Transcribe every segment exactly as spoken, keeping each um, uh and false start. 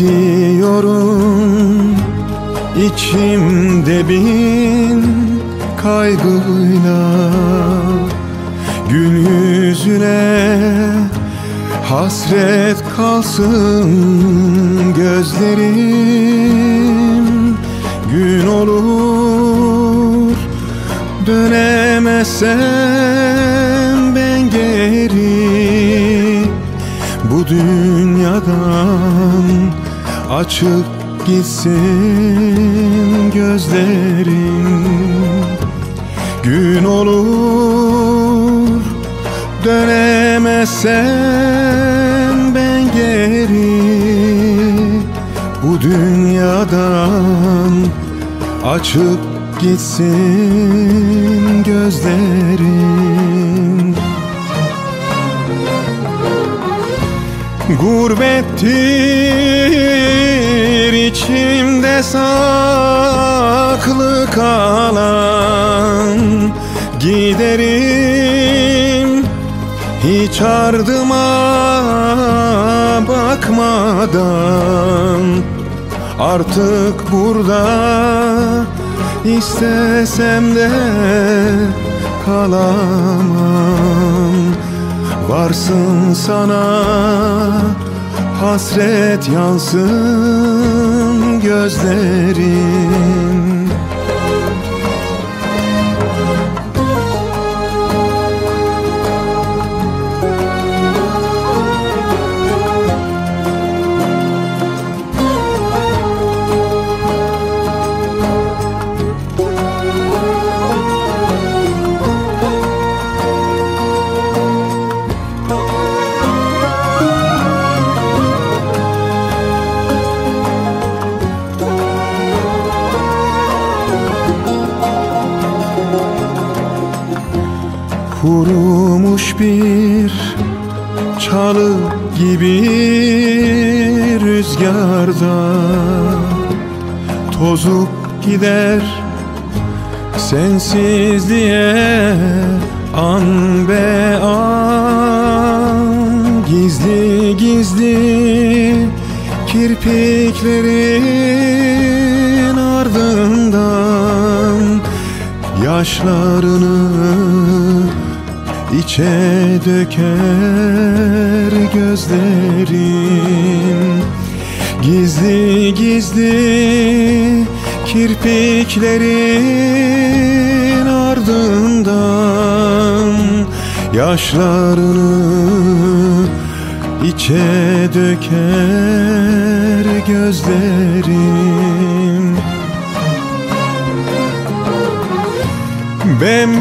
Gidiyorum içimde bin kaygıyla, gün yüzüne hasret kalsın gözlerim. Gün olur dönemezsem ben geri, bu dünyadan açık gitsin gözlerim. Gün olur dönemezsem ben geri, bu dünyadan açık gitsin gözlerim. Gurbettir içimde saklı kalan, giderim hiç ardıma bakmadan. Artık burada istesem de kalamam. Varsın sana hasret yansın gözlerim. Kurumuş bir çalı gibi rüzgarda tozup gider sensizliğe an be an. Gizli gizli kirpiklerin ardından yaşlarını İçe döker gözlerim. Gizli gizli kirpiklerin ardından yaşlarını içe döker gözlerim. Ben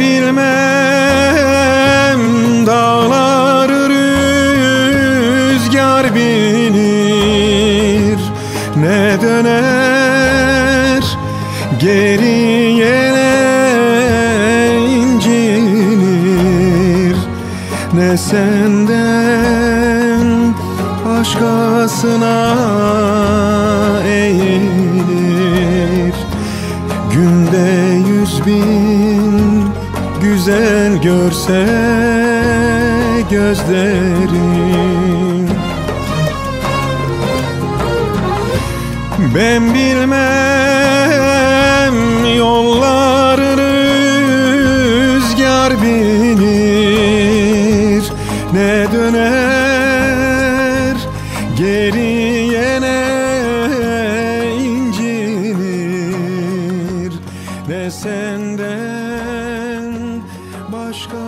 bilmem dağları rüzgar bilir, ne döner geriye ne incinir, ne senden başkasına eğilir. Günde yüz bin güzel görse gözlerim. Ben bilmem yolları rüzgar bilir, ne döner geriye ne incinir, ne senden başka